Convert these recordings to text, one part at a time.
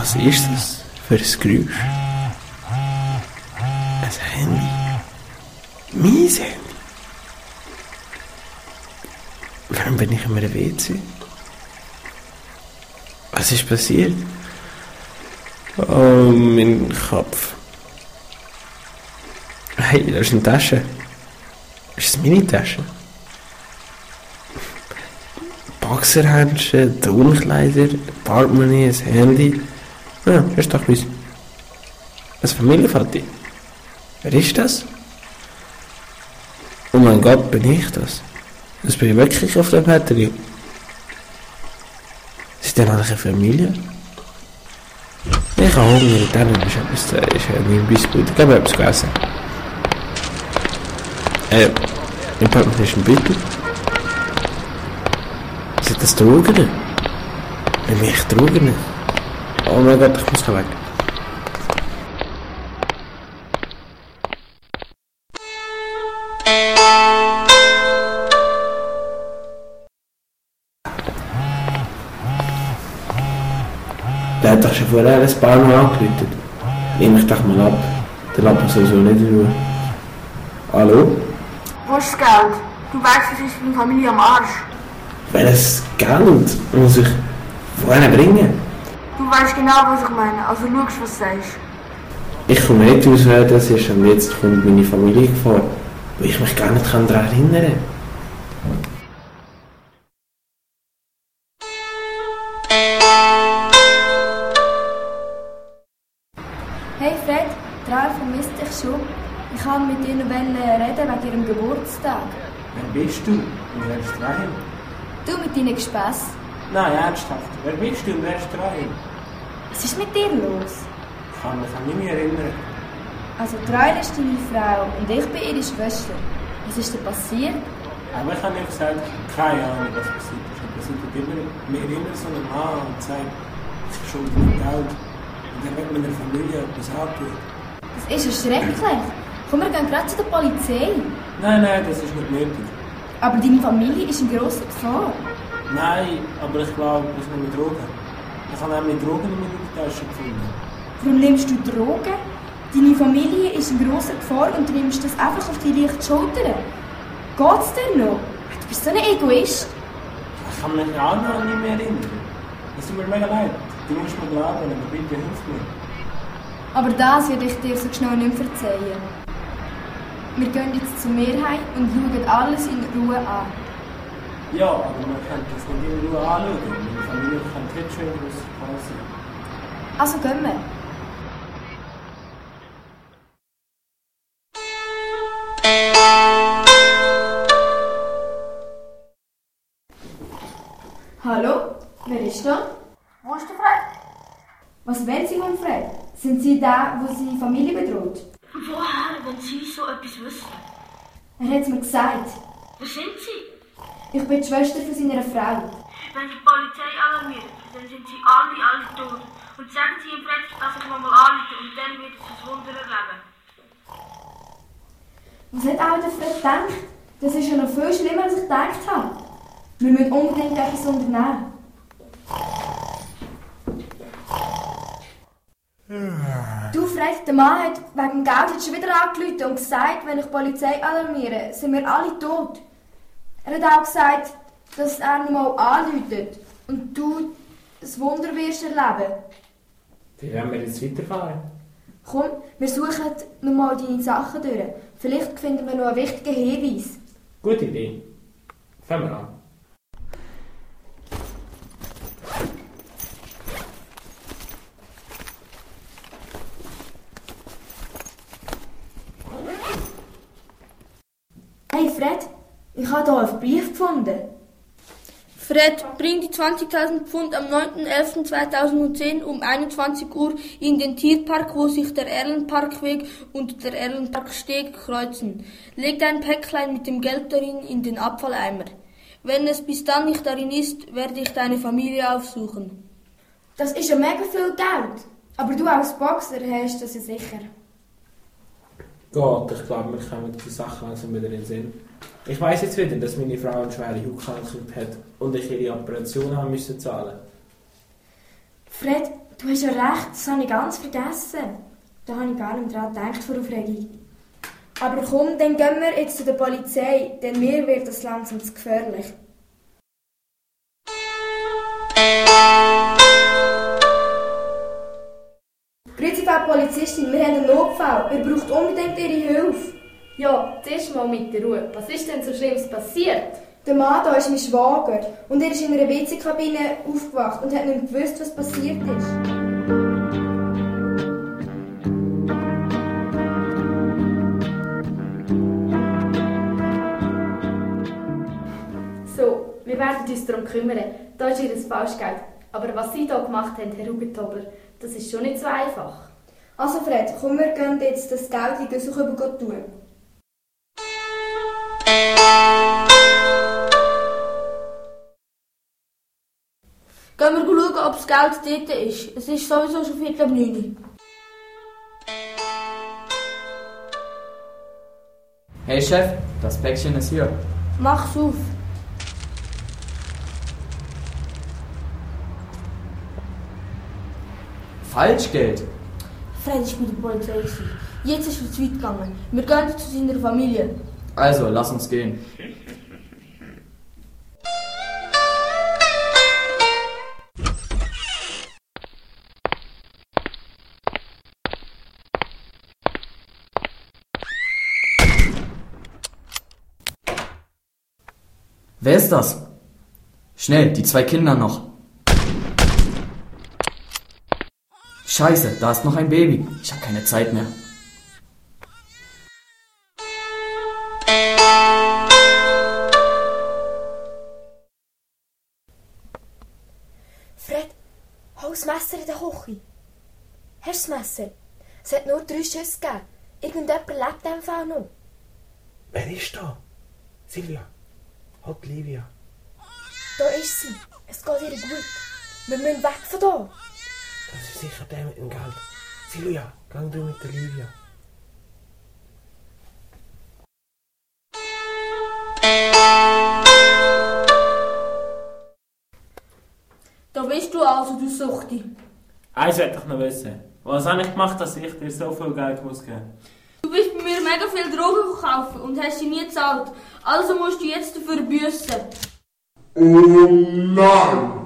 Was ist das für ein Geräusch? Ein Handy. Mein Handy. Warum bin ich in einem WC? Was ist passiert? Oh, mein Kopf. Hey, da ist eine Tasche. Ist das meine Tasche? Boxerhandschuhe, Turnkleider, Portemonnaie, ein Handy. Ja, das ist doch mein. Ein Familienfoto. Wer ist das? Oh mein Gott, bin ich das? Das bin ich wirklich auf der Batterie. Sind denn eigentlich eine Familie? Ich habe Hunger und dann ist ein Biskuit. Ich habe etwas gegessen. Im Portemonnaie ist ein Beutel. Sind das Drogen? Wenn mich Drogen? Oh mein Gott, ich muss weg. Der hat doch schon vorher ein paar Mal angerufen. Nehme ich doch mal ab. Der lässt mich sowieso nicht in Ruhe. Hallo? Wo ist das Geld? Du weißt, es ist deine Familie am Arsch. Welches Geld muss ich wohin bringen? Du weißt genau, was ich meine, also schaust, was du sagst. Ich komme nicht aus, wer das ist, und jetzt kommt meine Familie vor, wo ich mich gar nicht daran erinnern kann. Hey Fred, die Ralf vermisst dich schon. Ich wollte mit dir reden wegen ihrem Geburtstag. Wer bist du und wer ist Rahim? Du mit deinen Gespässen. Nein, ernsthaft. Wer bist du und wer ist Rahim? Was ist mit dir los? Ich kann mich an nichts erinnern. Also Rail ist deine Frau und ich bin ihre Schwester. Was ist denn passiert? Aber ich habe nicht gesagt, ich habe keine Ahnung, was passiert ist. Aber es gibt immer so einen Mann und sagt, ich schulde ihm Geld. Und er wird meiner Familie etwas antun. Das ist erschrecklich. Komm, wir gehen gerade zu der Polizei. Nein, das ist nicht nötig. Aber deine Familie ist in grosser Gefahr. Nein, aber ich glaube, es ist mit Drogen. Ich habe nämlich Drogen in meiner Tasche gefunden. Warum nimmst du Drogen? Deine Familie ist in grosser Gefahr und du nimmst das einfach auf die leichten Schultern. Geht's dir noch? Du bist so ein Egoist. Ich kann mich auch noch nicht mehr erinnern. Es tut mir mega leid. Du musst mir glauben, aber bitte hilf mir. Aber das werde ich dir so schnell nicht mehr verzeihen. Wir gehen jetzt zur Mehrheit und schauen alles in Ruhe an. Ja, aber man kann das nicht in Ruhe anschauen. Meine Familie kann jetzt schon etwas passieren. Also gehen wir. Hallo? Wer ist da? Wo ist der Fred? Was wollen Sie von Fred? Sind Sie der, wo seine Familie bedroht? Woher, wenn Sie so etwas wissen? Er hat es mir gesagt. Wer sind Sie? Ich bin die Schwester von seiner Frau. Wenn die Polizei alarmiert, dann sind Sie alle tot. Und sagen Sie ihm Fred, dass ich nochmal anrufe und dann wird es ein Wunder erleben. Was hat auch der Fred gedacht? Das ist ja noch viel schlimmer, als ich gedacht habe. Wir müssen unbedingt etwas unternehmen. Du, Fred, der Mann hat wegen dem Geld jetzt schon wieder angerufen und gesagt, wenn ich die Polizei alarmiere, sind wir alle tot. Er hat auch gesagt, dass er nochmal anruft und du das Wunder wirst erleben. Wie wollen wir jetzt weiterfahren? Komm, wir suchen nochmal deine Sachen durch. Vielleicht finden wir noch einen wichtigen Hinweis. Gute Idee. Fangen wir an. Hey Fred, ich habe hier einen Brief gefunden. Fred, bring die 20.000 Pfund am 9.11.2010 um 21 Uhr in den Tierpark, wo sich der Erlenparkweg und der Erlenparksteg kreuzen. Leg dein Päcklein mit dem Geld darin in den Abfalleimer. Wenn es bis dann nicht darin ist, werde ich deine Familie aufsuchen. Das ist ja mega viel Geld. Aber du als Boxer hast das ja sicher. Gott, ich glaube, wir kommen die Sachen langsam wieder in den Sinn. Ich weiss jetzt wieder, dass meine Frau eine schwere Hautkrankheit hat und ich ihre Operation haben müssen zahlen. Fred, Du hast ja recht, das habe ich ganz vergessen. Da habe ich gar nicht daran gedacht vor Aufregung. Aber komm, dann gehen wir jetzt zu der Polizei, denn mir wird das langsam zu gefährlich. Grüezi, Frau Polizistin, wir haben einen Notfall. Ihr braucht unbedingt Ihre Hilfe. Ja, zuerst mal mit der Ruhe. Was ist denn so Schlimmes passiert? Der Mann hier ist mein Schwager und er ist in einer WC-Kabine aufgewacht und hat nicht gewusst, was passiert ist. So, wir werden uns darum kümmern. Da ist Ihr Falschgeld. Aber was Sie hier gemacht haben, Herr Hugentobler, das ist schon nicht so einfach. Also Fred, komm, wir gehen jetzt das Geld in die Suche tun. Gehen wir schauen, ob das Geld dort ist. Es ist sowieso schon 8:45. Hey Chef, das Päckchen ist hier. Mach's auf. Falschgeld? Fred ist bei der Polizei. Jetzt ist er zu weit gegangen. Wir gehen zu seiner Familie. Also, lass uns gehen. Wer ist das? Schnell, die 2 Kinder noch. Scheiße, da ist noch ein Baby. Ich habe keine Zeit mehr. Fred, hol das Messer in der Küche. Hast du das Messer? Es hat nur 3 Schüsse gegeben. Irgendjemand lebt in diesem Fall noch. Wer ist da? Silvia. Halt Livia. Da ist sie. Es geht ihr gut. Wir müssen weg von hier. Das ist sicher der mit dem Geld. Silvia, gang du mit der Livia. Da bist du also, du Suchti. Eins wollte ich noch wissen. Was habe ich gemacht, dass ich dir so viel Geld ausgeben muss? Du bist bei mir mega viel Drogen gekauft und hast sie nie gezahlt. Also musst du jetzt dafür büssen. Oh nein!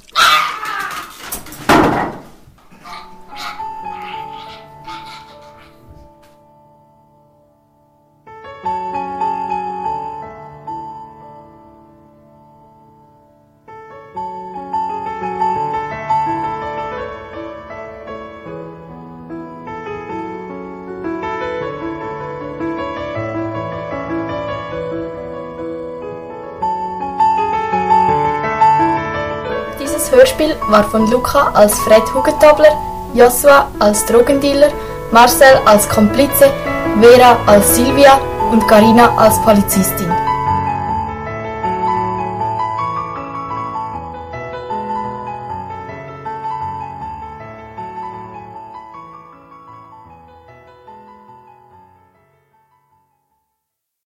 Das Hörspiel war von Luca als Fred Hugentobler, Joshua als Drogendealer, Marcel als Komplize, Vera als Silvia und Carina als Polizistin.